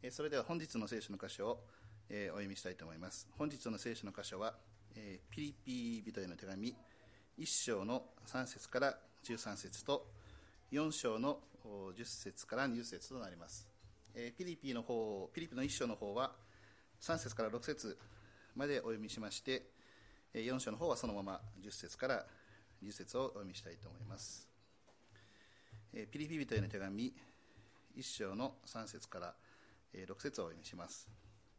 それでは本日の聖書の箇所をお読みしたいと思います。本日の聖書の箇所はピリピ人への手紙1章の3節から13節と4章の10節から20節となります。ピリピの1章の方は3節から6節までお読みしまして、4章の方はそのまま10節から20節をお読みしたいと思います。ピリピ人への手紙1章の3節から6節をお読みします。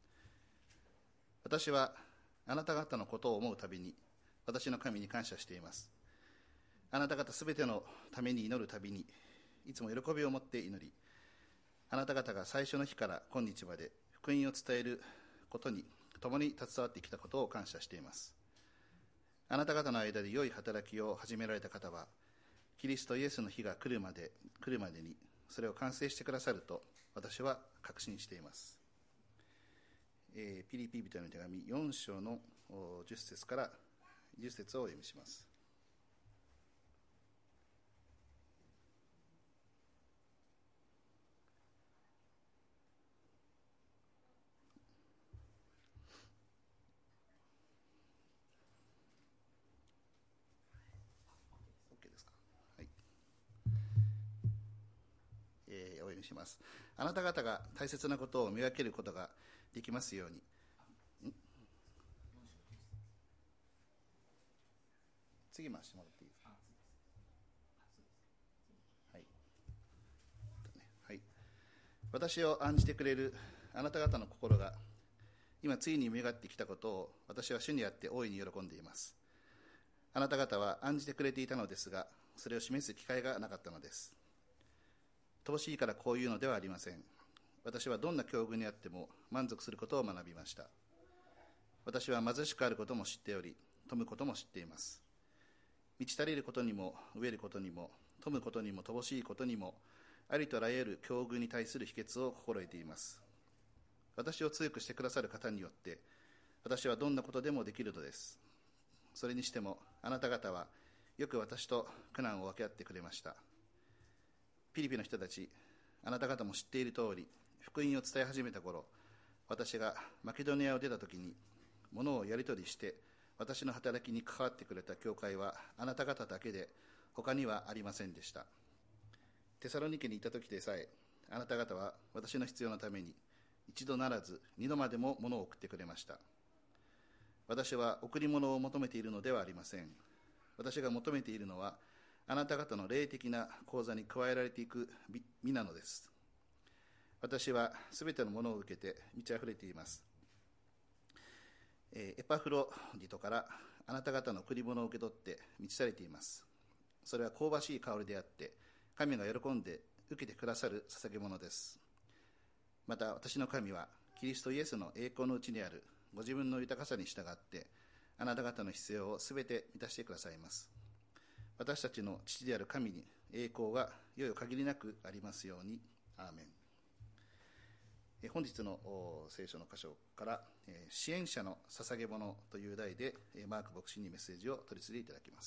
私はあなた方のことを思うたびに私の神に感謝しています。あなた方すべてのために祈るたびにいつも喜びを持って祈り、あなた方が最初の日から今日まで福音を伝えることに共に携わってきたことを感謝しています。あなた方の間で良い働きを始められた方はキリストイエスの日が来るまでにそれを完成してくださると私は確信しています。ピリピ人への手紙4章の10節から10節をお読みします。OK ですか。はい。お読みします。あなた方が大切なことを見分けることができますように。次回してもらっていいですか。はい。はい。私を案じてくれるあなた方の心が今ついに蘇ってきたことを私は主にあって大いに喜んでいます。あなた方は案じてくれていたのですが、それを示す機会がなかったのです。乏しいからこういうのではありません。私はどんな境遇にあっても満足することを学びました。私は貧しくあることも知っており、富むことも知っています。満ち足りることにも飢えることにも富むことにも乏しいことにもありとあらゆる境遇に対する秘訣を心得ています。私を強くしてくださる方によって私はどんなことでもできるのです。それにしてもあなた方はよく私と苦難を分け合ってくれました。ピリピの人たち、あなた方も知っている通り、福音を伝え始めた頃、私がマケドニアを出た時に物をやり取りして私の働きに関わってくれた教会はあなた方だけで他にはありませんでした。テサロニケにいた時でさえあなた方は私の必要のために一度ならず二度までも物を送ってくれました。私は贈り物を求めているのではありません。私が求めているのはあなた方の霊的な口座に加えられていく身なのです。私はすべてのものを受けて満ち溢れています。エパフロディトからあなた方の贈り物を受け取って満ち足れています。それは香ばしい香りであって神が喜んで受けてくださる捧げ物です。また私の神はキリストイエスの栄光のうちにあるご自分の豊かさに従ってあなた方の必要をすべて満たしてくださいます。私たちの父である神に栄光がいよいよ限りなくありますように。アーメン。本日の聖書の箇所から支援者の捧げ物という題でマーク牧師にメッセージを取り次いでいただきます。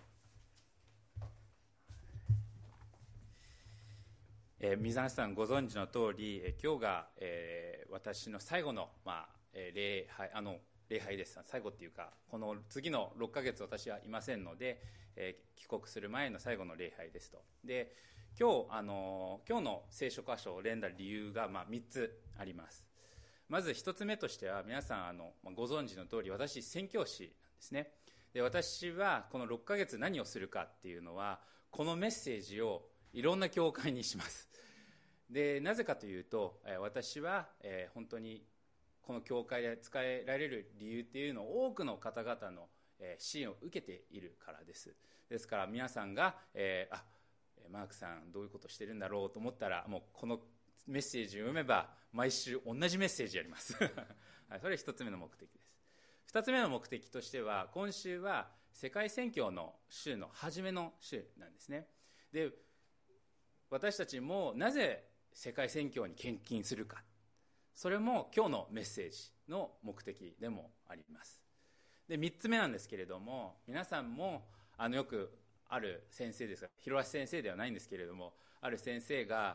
皆さんご存知の通り、今日が、私の最後の、礼拝です。最後っていうかこの次の6ヶ月私はいませんので、帰国する前の最後の礼拝ですと。で今日の聖書箇所を選んだ理由が3つあります。まず1つ目としては皆さんご存知の通り私宣教師なんですね。で私はこの6ヶ月何をするかっていうのはこのメッセージをいろんな教会にします。でなぜかというと私は本当にこの教会で使えられる理由っていうのを多くの方々の支援を受けているからです。ですから皆さんがマークさんどういうことしてるんだろうと思ったらもうこのメッセージを読めば毎週同じメッセージやりますそれ一つ目の目的です。二つ目の目的としては今週は世界宣教の週の初めの週なんですね。で私たちもなぜ世界宣教に献金するか、それも今日のメッセージの目的でもあります。で3つ目なんですけれども、皆さんもよくある先生ですが、広橋先生ではないんですけれども、ある先生が、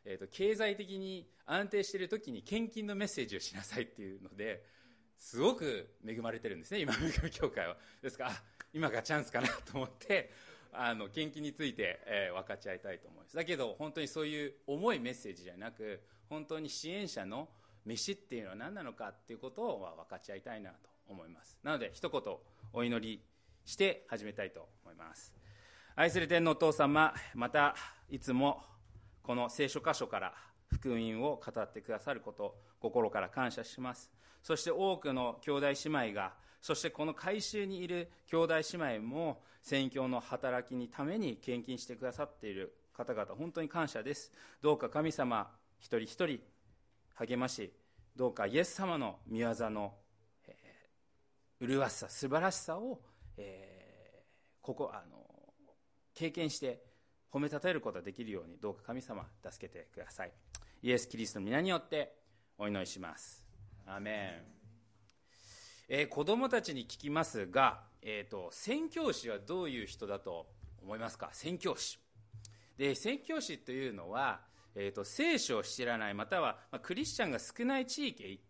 経済的に安定している時に献金のメッセージをしなさいっていうのですごく恵まれてるんですね、今恵み教会は。ですから今がチャンスかなと思って献金について、分かち合いたいと思います。だけど本当にそういう重いメッセージじゃなく、本当に支援者の飯っていうのは何なのかっていうことを分かち合いたいなと思います。なので一言お祈りして始めたいと思います。愛する天のお父様、またいつもこの聖書箇所から福音を語ってくださること、心から感謝します。そして多くの兄弟姉妹が、そしてこの改宗にいる兄弟姉妹も宣教の働きにために献金してくださっている方々、本当に感謝です。どうか神様一人一人励まし、どうかイエス様の御業の麗しさ、素晴らしさを、経験して褒めたたえることができるように、どうか神様助けてください。イエス・キリストの皆によってお祈りします。アーメン。子供たちに聞きますが、宣教師はどういう人だと思いますか？宣教師で、宣教師というのは、聖書を知らない、または、クリスチャンが少ない地域へ行って、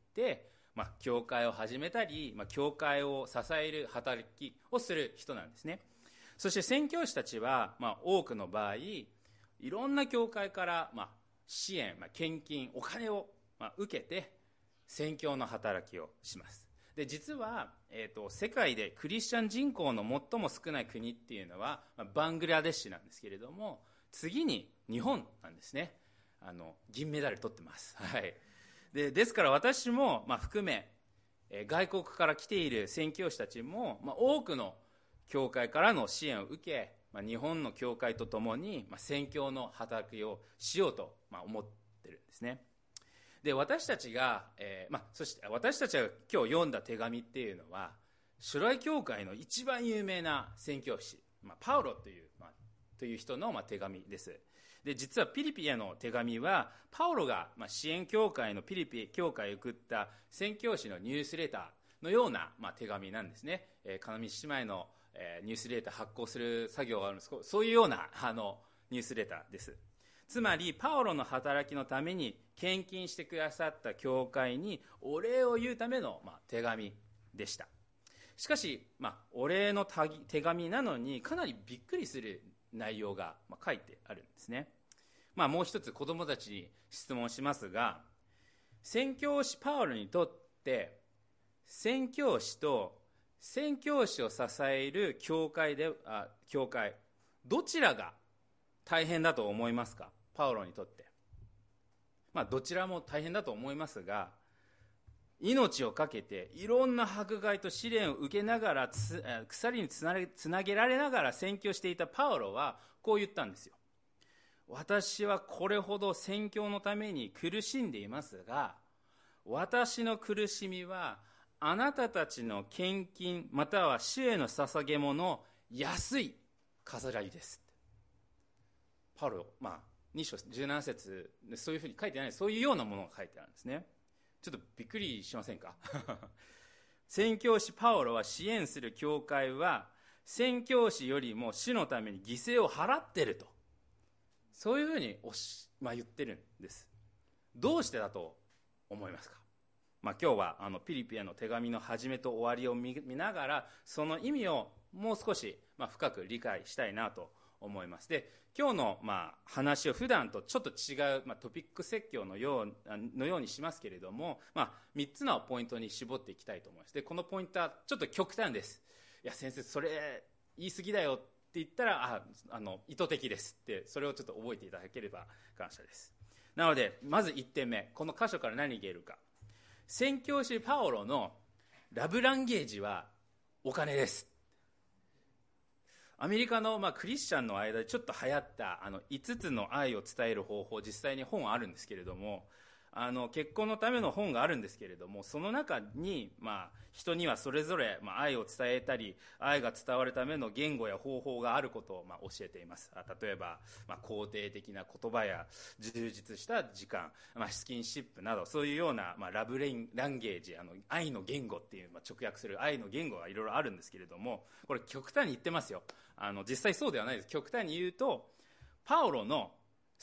教会を始めたり、教会を支える働きをする人なんですね。そして宣教師たちは、多くの場合いろんな教会から、支援、献金、お金を、受けて宣教の働きをします。で、実は、世界でクリスチャン人口の最も少ない国っていうのは、バングラデシュなんですけれども、次に日本なんですね。銀メダル取ってます。はい。ですから私も、含め、外国から来ている宣教師たちも、多くの教会からの支援を受け、日本の教会とともに、宣教の働きをしようと、思ってるんですね。で、私たちが、そして私たちが今日読んだ手紙っていうのは、初代教会の一番有名な宣教師、パウロという人の手紙です。で、実はピリピへの手紙は、パウロが支援教会のピリピ教会へ送った宣教師のニュースレターのような手紙なんですね。金道姉妹のニュースレター発行する作業があるんですけど、そういうようなニュースレターです。つまりパウロの働きのために献金してくださった教会にお礼を言うための手紙でした。しかし、お礼の手紙なのにかなりびっくりする内容が書いてあるんですね。もう一つ子供たちに質問しますが、宣教師パウロにとって宣教師と宣教師を支える教会どちらが大変だと思いますか？パウロにとって。どちらも大変だと思いますが、命を懸けていろんな迫害と試練を受けながら鎖につなげられながら宣教していたパウロはこう言ったんですよ。私はこれほど宣教のために苦しんでいますが、私の苦しみはあなたたちの献金または主への捧げ物の安い飾りです。パウロ、2章17節でそういうふうに書いてない、そういうようなものが書いてあるんですね。ちょっとびっくりしませんか？宣教師パウロは支援する教会は宣教師よりも主のために犠牲を払ってると、そういうふうに言ってるんです。どうしてだと思いますか？今日はピリピへの手紙の始めと終わりを見ながら、その意味をもう少し深く理解したいなと思います。で、今日の話を普段とちょっと違うトピック説教のようにしますけれども、3つのポイントに絞っていきたいと思います。で、このポイントはちょっと極端です。いや先生それ言い過ぎだよって言ったら意図的ですって、それをちょっと覚えていただければ感謝です。なのでまず1点目、この箇所から何が言えるか。宣教師パウロのラブランゲージはお金です。アメリカのクリスチャンの間でちょっと流行った5つの愛を伝える方法、実際に本あるんですけれども、結婚のための本があるんですけれども、その中に人にはそれぞれ愛を伝えたり愛が伝わるための言語や方法があることを教えています。例えば肯定的な言葉や充実した時間、スキンシップなど、そういうようなラブランゲージ、愛の言語っていう直訳する愛の言語がいろいろあるんですけれども、これ極端に言ってますよ。実際そうではないです。極端に言うとパウロの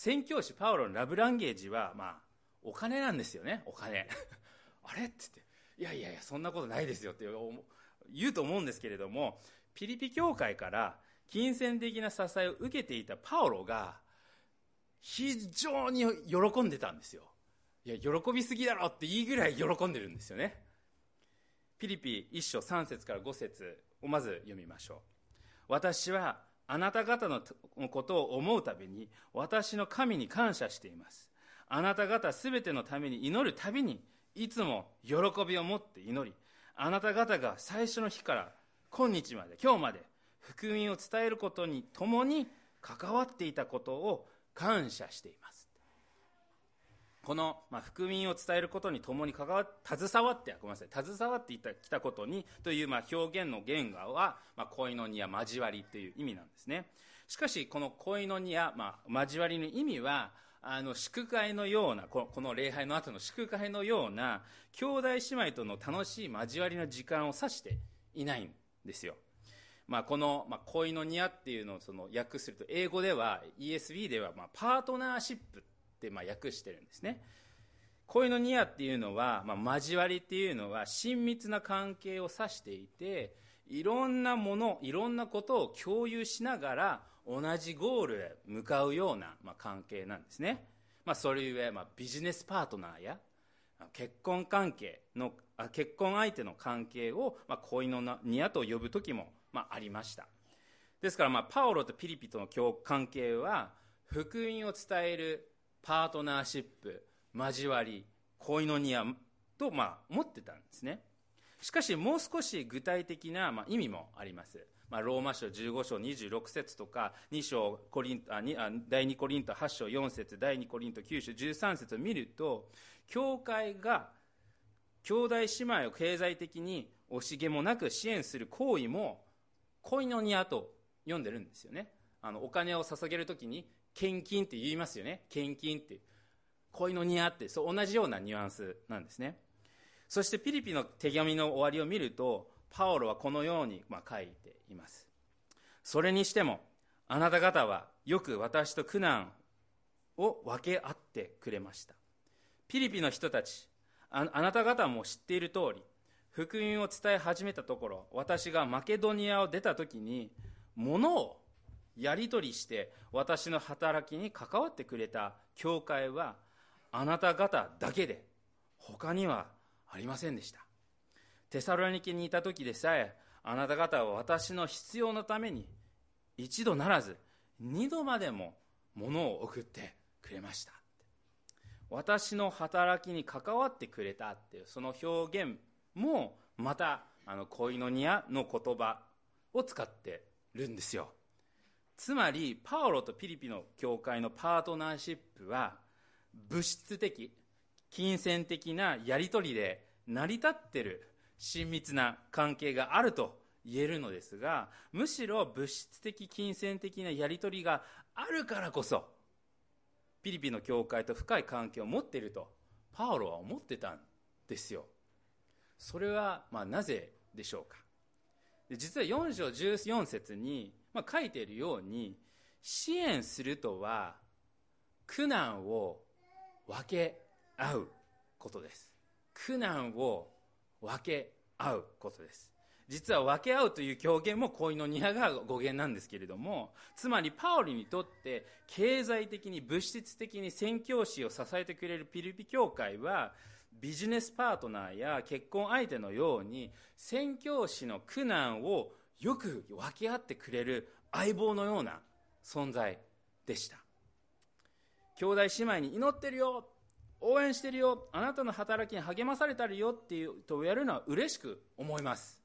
宣教師パウロのラブランゲージは、お金なんですよね、お金あれって言って、いやそんなことないですよって言うと思うんですけれども、ピリピ教会から金銭的な支えを受けていたパウロが非常に喜んでたんですよ。いや、喜びすぎだろっていいぐらい喜んでるんですよね。ピリピ1章3節から5節をまず読みましょう。私はあなた方のことを思うたびに私の神に感謝しています。あなた方すべてのために祈るたびにいつも喜びを持って祈り、あなた方が最初の日から今日まで、今日まで福音を伝えることに共に関わっていたことを感謝しています。この、福音を伝えることに共に携わってきたことにという、表現の言語は、コイノニア、交わりという意味なんですね。しかしこのコイノニア、交わりの意味は祝会のような、この礼拝の後の祝会のような兄弟姉妹との楽しい交わりの時間を指していないんですよ。この、コイノニアっていうのを訳すると、英語では ESV では、パートナーシップって訳してるんですね。コイノニアっていうのは、交わりっていうのは親密な関係を指していて、いろんなもの、いろんなことを共有しながら同じゴールへ向かうような、関係なんですね。それゆえ、ビジネスパートナーや結婚相手の関係を、コイノニアと呼ぶ時も、ありました。ですから、パウロとピリピとの関係は福音を伝えるパートナーシップ、交わり、コイノニアと、持ってたんですね。しかしもう少し具体的な、意味もあります。ローマ書15章26節とか第2コリント8章4節第2コリント9章13節を見ると、教会が兄弟姉妹を経済的に惜しげもなく支援する行為もコイノニアと呼んでるんですよね。お金を捧げるときに献金って言いますよね。献金ってコイノニアって同じようなニュアンスなんですね。そしてピリピの手紙の終わりを見ると、パウロはこのように書いています。それにしてもあなた方はよく私と苦難を分け合ってくれました。ピリピの人たち、あなた方も知っている通り、福音を伝え始めたところ、私がマケドニアを出た時に物をやり取りして私の働きに関わってくれた教会はあなた方だけで他にはありませんでした。テサロニケにいた時でさえ、あなた方は私の必要のために一度ならず二度までも物を送ってくれました。私の働きに関わってくれたっていうその表現もまたコイノニアの言葉を使ってるんですよ。つまりパウロとピリピの教会のパートナーシップは物質的、金銭的なやり取りで成り立ってる親密な関係があると言えるのですが、むしろ物質的、金銭的なやり取りがあるからこそピリピの教会と深い関係を持っているとパウロは思ってたんですよ。それはなぜでしょうか。実は4章14節に書いているように、支援するとは苦難を分け合うことです。苦難を分け合うことです。実は分け合うという表現もコイノニアが語源なんですけれども、つまりパウロにとって経済的に物質的に宣教師を支えてくれるピリピ教会はビジネスパートナーや結婚相手のように宣教師の苦難をよく分け合ってくれる相棒のような存在でした。兄弟姉妹に祈ってるよ、応援してるよ、あなたの働きに励まされたるよっていうとやるのは嬉しく思います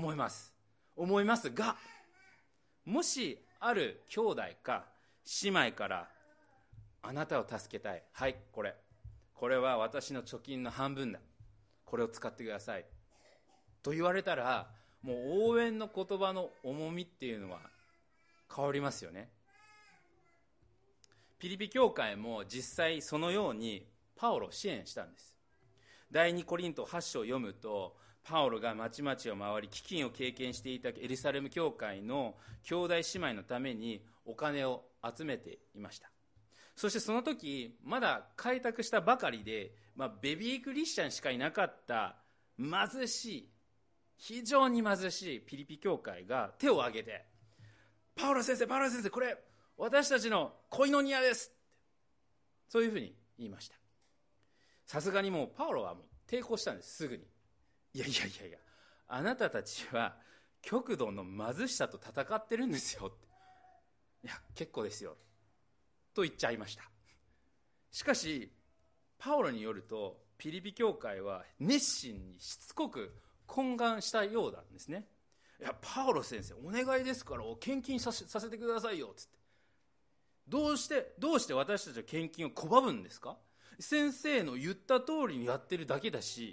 が、もしある兄弟か姉妹からあなたを助けたい、はい、これは私の貯金の半分だ、これを使ってくださいと言われたら、もう応援の言葉の重みっていうのは変わりますよね。ピリピ教会も実際そのようにパウロを支援したんです。第2コリント8章を読むと、パウロが町々を回り飢饉を経験していたエルサレム教会の兄弟姉妹のためにお金を集めていました。 そしてその時まだ開拓したばかりで、ベビークリスチャンしかいなかった貧しい、非常に貧しいピリピ教会が手を挙げて、パウロ先生、これ私たちの恋の庭です、そういうふうに言いました。さすがにもうパウロはもう抵抗したんです。すぐにいやあなたたちは極度の貧しさと戦ってるんですよって。いや結構ですよと言っちゃいました。しかしパウロによると、ピリピ教会は熱心にしつこく懇願したようなんですね。いやパウロ先生、お願いですから献金させてくださいよつって。どうして私たちは献金を拒むんですか。先生の言った通りにやってるだけだし、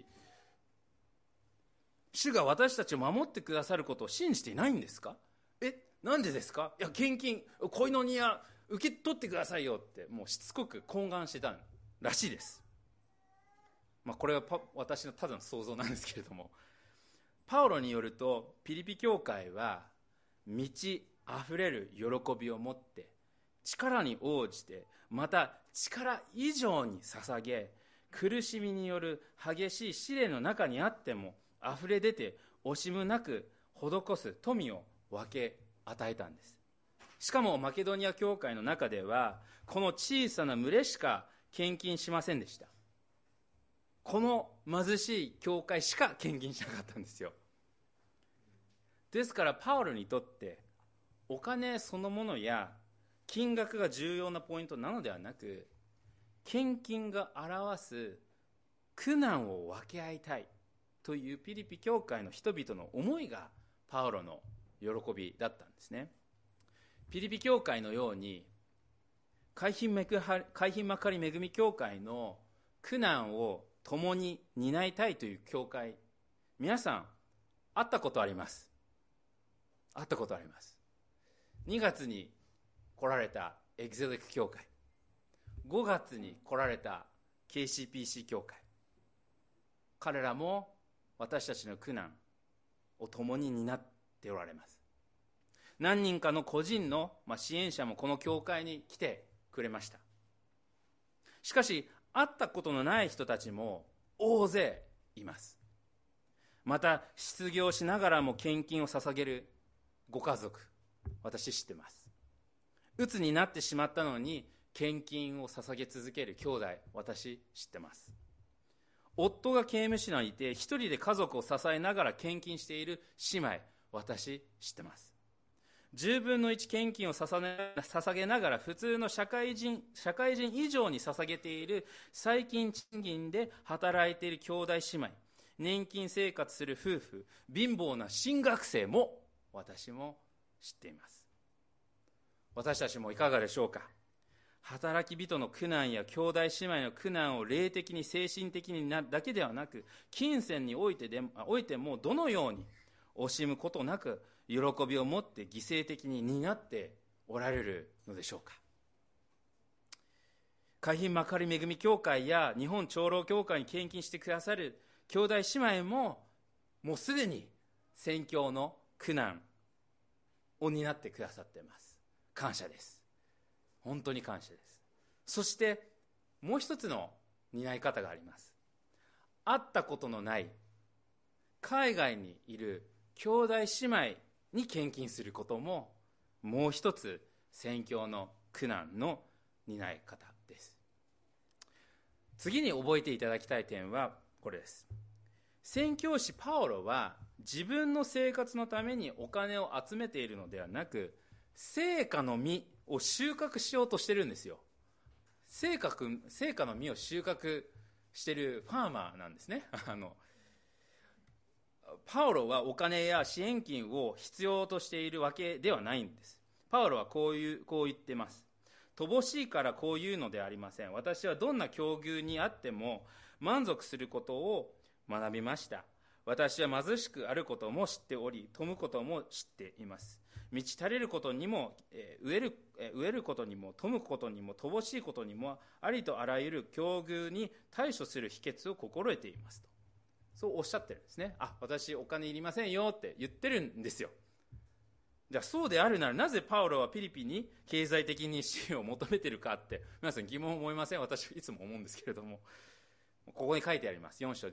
主が私たちを守ってくださることを信じていないんですか。なんでですか。いや献金、恋の庭受け取ってくださいよって、もうしつこく懇願してたらしいです。これは私のただの想像なんですけれども、パウロによると、ピリピ教会は満ちあふれる喜びを持って、力に応じて、また力以上に捧げ、苦しみによる激しい試練の中にあってもあふれ出て惜しむなく施す富を分け与えたんです。しかもマケドニア教会の中では、この小さな群れしか献金しませんでした。この貧しい教会しか献金しなかったんですよ。ですからパウロにとってお金そのものや金額が重要なポイントなのではなく、献金が表す苦難を分け合いたいというピリピ教会の人々の思いがパウロの喜びだったんですね。ピリピ教会のように海浜幕張恵み教会の苦難を共に担いたいという教会、皆さん会ったことあります。2月に来られたエグゼレク教会、5月に来られた KCPC 教会、彼らも私たちの苦難を共に担っておられます。何人かの個人の支援者もこの教会に来てくれました。しかし会ったことのない人たちも大勢います。また失業しながらも献金を捧げるご家族、私知ってます。鬱になってしまったのに献金を捧げ続ける兄弟、私知ってます。夫が刑務所にいて一人で家族を支えながら献金している姉妹、私知ってます。10分の1献金を捧げながら普通の社会人以上に捧げている最近賃金で働いている兄弟姉妹、年金生活する夫婦、貧乏な進学生も私も知っています。私たちもいかがでしょうか。働き人の苦難や兄弟姉妹の苦難を霊的に精神的にだけではなく、金銭においてもどのように惜しむことなく喜びを持って犠牲的に担っておられるのでしょうか。海浜幕張恵み教会や日本長老教会に献金してくださる兄弟姉妹も、もうすでに宣教の苦難を担ってくださっています。感謝です。本当に感謝です。そしてもう一つの担い方があります。会ったことのない海外にいる兄弟姉妹に献金することも、もう一つ宣教の苦難の担い方です。次に覚えていただきたい点はこれです。宣教師パウロは自分の生活のためにお金を集めているのではなく、成果の実を収穫しようとしてるんですよ。成果の実を収穫してるファーマーなんですね。パウロはお金や支援金を必要としているわけではないんです。パウロはこう言ってます。乏しいからこう言うのではありません。私はどんな境遇にあっても満足することを学びました。私は貧しくあることも知っており、富むことも知っています。満ち足れることにも、飢えることにも、富むことにも、乏しいことにも、ありとあらゆる境遇に対処する秘訣を心得ていますと。そうおっしゃってるんですね。私お金いりませんよって言ってるんですよ。 じゃあそうであるならなぜパウロはピリピに経済的に支援を求めているかって皆さん疑問を思いません？私いつも思うんですけれども、ここに書いてあります。4章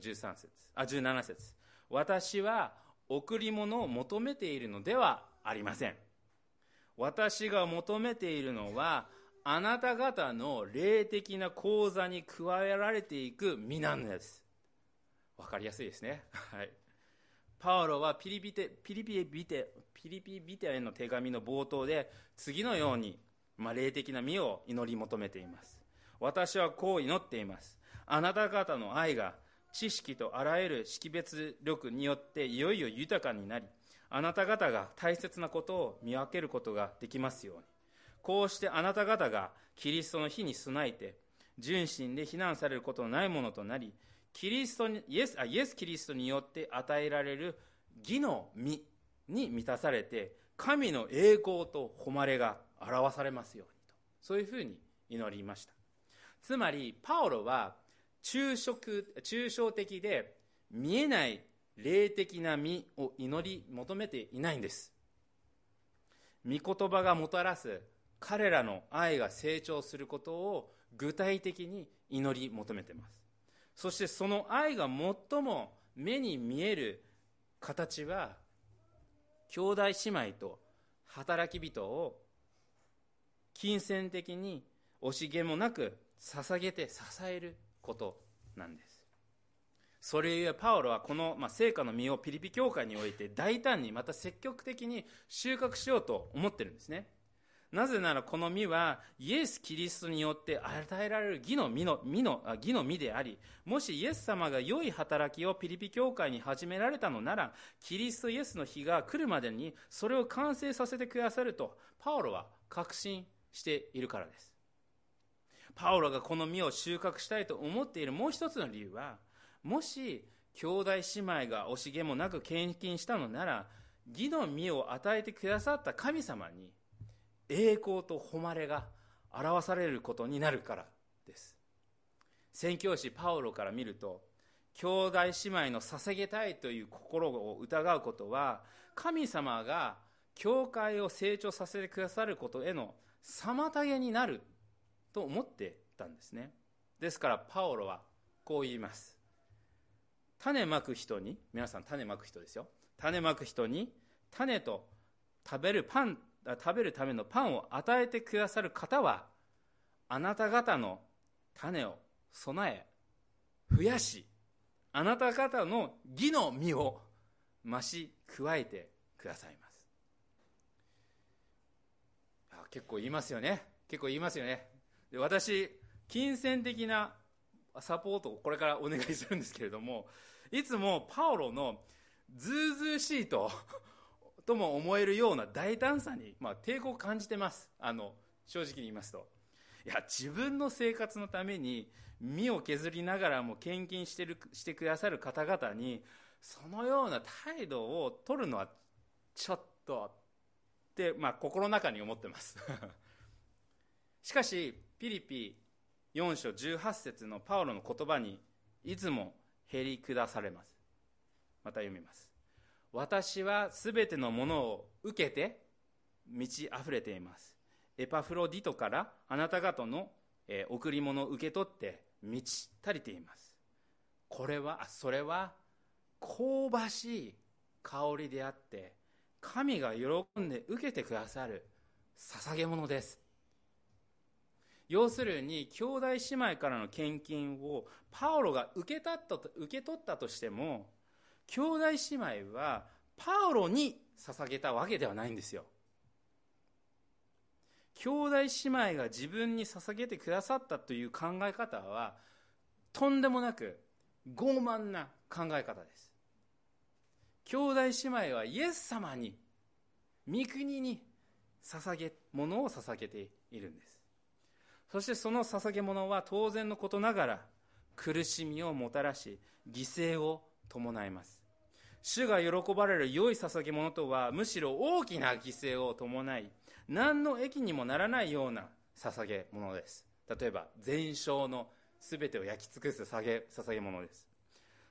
17節。私は贈り物を求めているのではありません。私が求めているのはあなた方の霊的な口座に加えられていく身なんです。わかりやすいですね。はい。パウロはピリピビテへの手紙の冒頭で次のように、霊的な実を祈り求めています。私はこう祈っています。あなた方の愛が知識とあらゆる識別力によっていよいよ豊かになり、あなた方が大切なことを見分けることができますように。こうしてあなた方がキリストの日に備えて純真で非難されることのないものとなり、イエス・キリストによって与えられる義の実に満たされて、神の栄光と誉れが表されますようにと、そういうふうに祈りました。つまりパウロは抽象的で見えない霊的な実を祈り求めていないんです。御言葉がもたらす彼らの愛が成長することを具体的に祈り求めています。そしてその愛が最も目に見える形は、兄弟姉妹と働き人を金銭的に惜しげもなく捧げて支えることなんです。それゆえパウロはこの成果の実をピリピ教会において大胆にまた積極的に収穫しようと思ってるんですね。なぜならこの実はイエス・キリストによって与えられる義の実であり、もしイエス様が良い働きをピリピ教会に始められたのなら、キリストイエスの日が来るまでにそれを完成させてくださるとパウロは確信しているからです。パウロがこの実を収穫したいと思っているもう一つの理由は、もし兄弟姉妹が惜しげもなく献金したのなら、義の実を与えてくださった神様に栄光と誉れが表されることになるからです。宣教師パウロから見ると、兄弟姉妹の捧げたいという心を疑うことは、神様が教会を成長させてくださることへの妨げになると思ってたんですね。ですからパウロはこう言います。種まく人に、皆さん種まく人ですよ。種まく人に種と食べるためのパンを与えてくださる方は、あなた方の種を備え増やし、あなた方の義の実を増し加えてくださいます。結構言いますよね。で、私金銭的なサポートをこれからお願いするんですけれども、いつもパウロのずうずうしいとも思えるような大胆さに、抵抗を感じてます。正直に言いますと、自分の生活のために身を削りながらも献金してくださる方々にそのような態度を取るのはちょっとって、心の中に思ってますしかしピリピ4章18節のパウロの言葉にいつもへり下されます。また読みます。私はすべてのものを受けて満ち溢れています。エパフロディトからあなた方の贈り物を受け取って満ち足りています。それは香ばしい香りであって、神が喜んで受けてくださる捧げ物です。要するに兄弟姉妹からの献金をパウロが受け取ったとしても、兄弟姉妹はパウロに捧げたわけではないんですよ。兄弟姉妹が自分に捧げてくださったという考え方はとんでもなく傲慢な考え方です。兄弟姉妹はイエス様に、御国に物を捧げているんです。そしてその捧げ物は当然のことながら苦しみをもたらし、犠牲を伴います。主が喜ばれる良い捧げ物とは、むしろ大きな犠牲を伴い、何の益にもならないような捧げ物です。例えば全焼のすべてを焼き尽くす捧げ物です。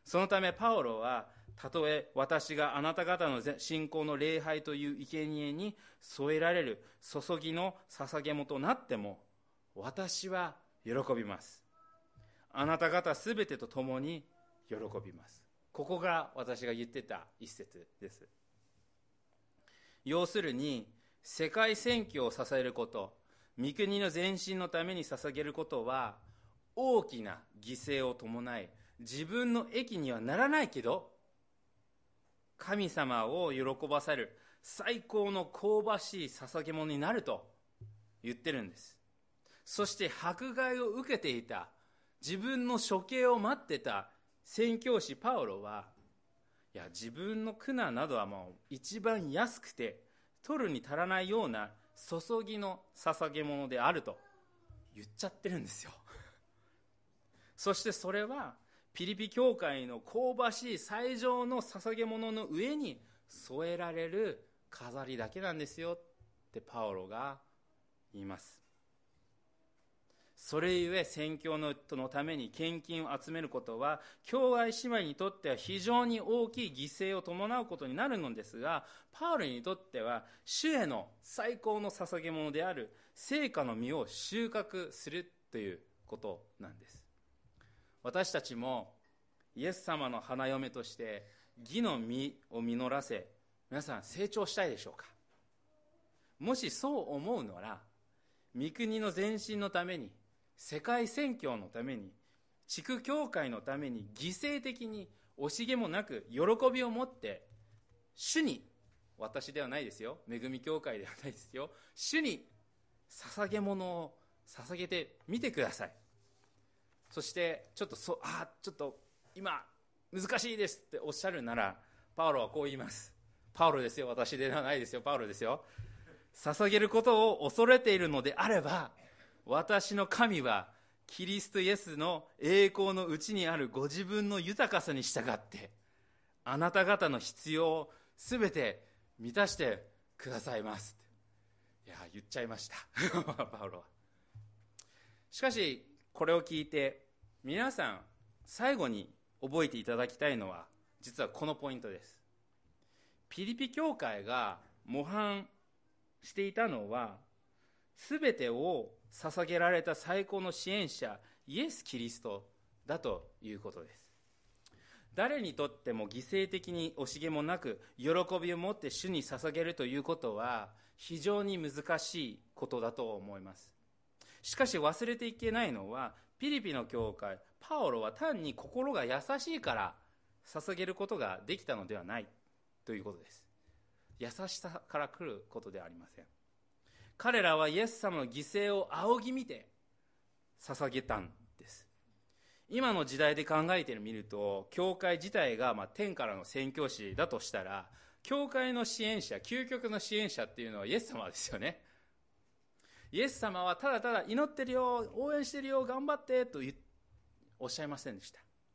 そのためパウロは、たとえ私があなた方の信仰の礼拝という生贄に添えられる注ぎの捧げ物となっても、私は喜びます。あなた方すべてと共に喜びます。ここが私が言ってた一節です。要するに、世界宣教を支えること、御国の前進のために捧げることは、大きな犠牲を伴い、自分の益にはならないけど、神様を喜ばせる最高の香ばしい捧げ物になると言ってるんです。そして迫害を受けていた、自分の処刑を待ってた宣教師パウロは、いや、自分の苦難などはもう一番安くて取るに足らないような注ぎの捧げ物であると言っちゃってるんですよ。そしてそれはピリピ教会の香ばしい最上の捧げ物の上に添えられる飾りだけなんですよってパウロが言います。それゆえ宣教のために献金を集めることは、兄弟姉妹にとっては非常に大きい犠牲を伴うことになるのですが、パウロにとっては主への最高の捧げ物である成果の実を収穫するということなんです。私たちもイエス様の花嫁として義の実を実らせ、皆さん成長したいでしょうか。もしそう思うなら、御国の前進のために、世界宣教のために、地区教会のために犠牲的に惜しげもなく喜びを持って主に、私ではないですよ、恵み教会ではないですよ、主に捧げ物を捧げてみてください。そしてちょっと今難しいですっておっしゃるなら、パウロはこう言います。パウロですよ、私ではないですよ、パウロですよ。捧げることを恐れているのであれば、私の神はキリストイエスの栄光のうちにあるご自分の豊かさに従ってあなた方の必要をすべて満たしてくださいます。いや、言っちゃいましたパウロは。しかしこれを聞いて皆さん最後に覚えていただきたいのは、実はこのポイントです。ピリピ教会が模範していたのは、すべてを捧げられた最高の支援者イエス・キリストだということです。誰にとっても犠牲的に惜しげもなく喜びを持って主に捧げるということは非常に難しいことだと思います。しかし忘れていけないのは、ピリピの教会、パウロは単に心が優しいから捧げることができたのではないということです。優しさから来ることではありません。彼らはイエス様の犠牲を仰ぎ見て捧げたんです。今の時代で考えてみると、教会自体が天からの宣教師だとしたら、教会の支援者、究極の支援者っていうのはイエス様ですよね。イエス様はただただ祈ってるよ、応援してるよ、頑張ってとおっしゃいませんでした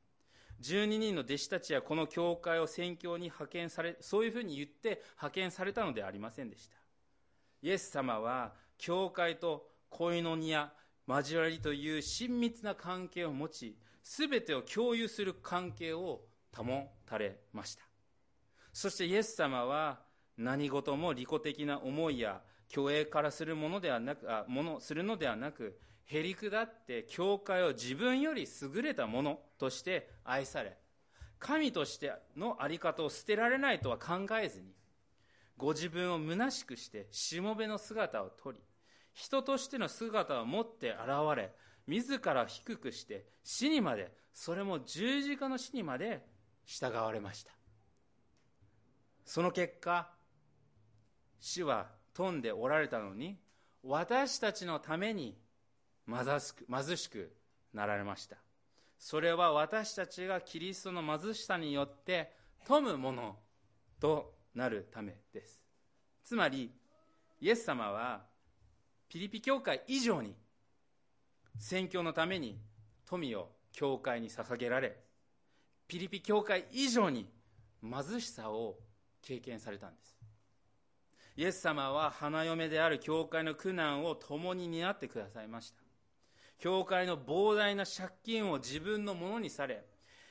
。12人の弟子たちはこの教会を宣教に派遣され、そういうふうに言って派遣されたのではありませんでした。イエス様は教会とコイノニア、交わりという親密な関係を持ち、すべてを共有する関係を保たれました。そしてイエス様は何事も利己的な思いや虚栄からするものではなく、へりくだって教会を自分より優れたものとして愛され、神としての在り方を捨てられないとは考えずに、ご自分を虚しくしてしもべの姿をとり、人としての姿を持って現れ、自ら低くして死にまで、それも十字架の死にまで従われました。その結果、死は富んでおられたのに、私たちのために貧しくなられました。それは私たちがキリストの貧しさによって富むものとなるためです。つまりイエス様はピリピ教会以上に宣教のために富を教会に捧げられ、ピリピ教会以上に貧しさを経験されたんです。イエス様は花嫁である教会の苦難を共に担ってくださいました。教会の膨大な借金を自分のものにされ、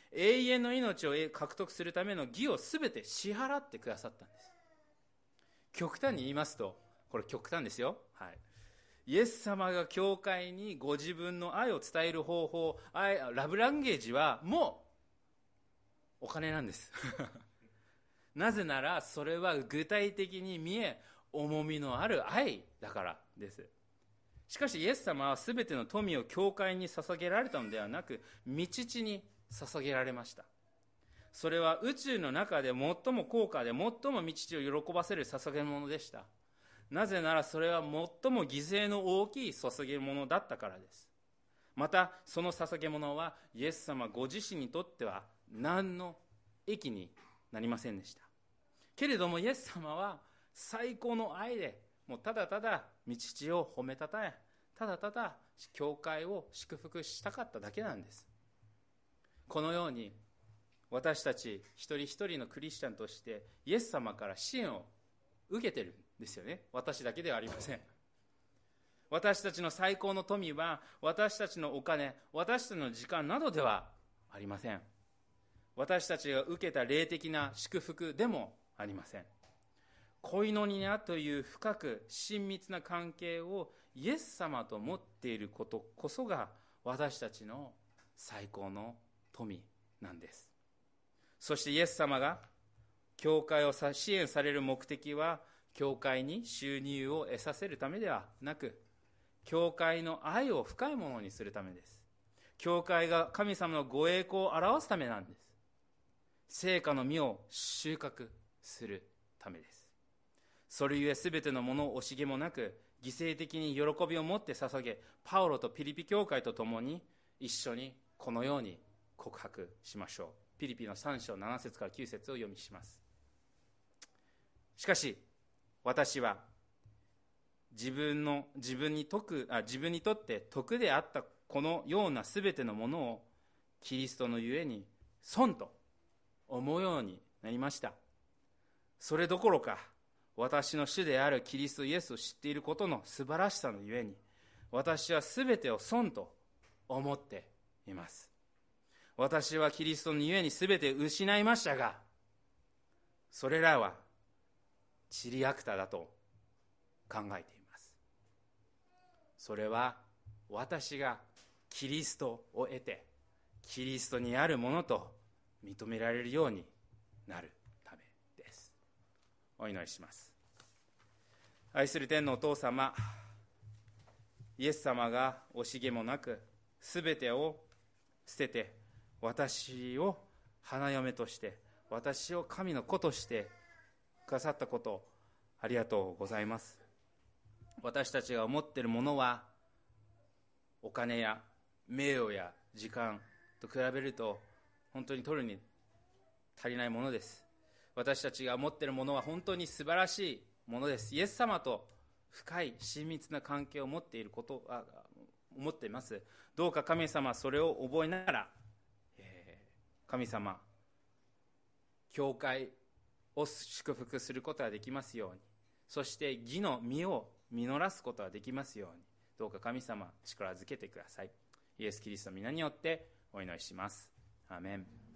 永遠の命を獲得するための義を全て支払ってくださったんです。極端に言いますと、これ極端ですよ、はい、イエス様が教会にご自分の愛を伝える方法、ラブランゲージはもうお金なんですなぜならそれは具体的に見え重みのある愛だからです。しかしイエス様は全ての富を教会に捧げられたのではなく、御父に捧げられました。それは宇宙の中で最も高価で最も御父を喜ばせる捧げ物でした。なぜならそれは最も犠牲の大きい捧げ物だったからです。またその捧げ物はイエス様ご自身にとっては何の益になりませんでした。けれどもイエス様は最高の愛でもうただただ御父を褒めたたえ、ただただ教会を祝福したかっただけなんです。このように私たち一人一人のクリスチャンとしてイエス様から支援を受けてるんですよね。私だけではありません。私たちの最高の富は私たちのお金、私たちの時間などではありません。私たちが受けた霊的な祝福でもありません。コイノニアという深く親密な関係をイエス様と持っていることこそが私たちの最高の富なんです。そしてイエス様が教会を支援される目的は教会に収入を得させるためではなく、教会の愛を深いものにするためです。教会が神様のご栄光を表すためなんです。成果の実を収穫するためです。それゆえ全てのものを惜しげもなく犠牲的に喜びを持って捧げ、パウロとピリピ教会と共に一緒にこのように告白しましょう。ピリピの3章7節から9節を読みします。しかし私は自分にとって得であったこのようなすべてのものをキリストのゆえに損と思うようになりました。それどころか私の主であるキリストイエスを知っていることの素晴らしさのゆえに私はすべてを損と思っています。私はキリストのゆえにすべて失いましたが、それらはチリアクタだと考えています。それは私がキリストを得てキリストにあるものと認められるようになるためです。お祈りします。愛する天のお父様、イエス様が惜しげもなくすべてを捨てて私を花嫁として私を神の子としてくださったことをありがとうございます。私たちが思っているものはお金や名誉や時間と比べると本当に取るに足りないものです。私たちが持っているものは本当に素晴らしいものです。イエス様と深い親密な関係を持っていること思っています。どうか神様それを覚えながら、神様教会を祝福することができますように、そして義の実を実らすことができますように、どうか神様力づけてください。イエス・キリストの皆によってお祈りします。アーメン。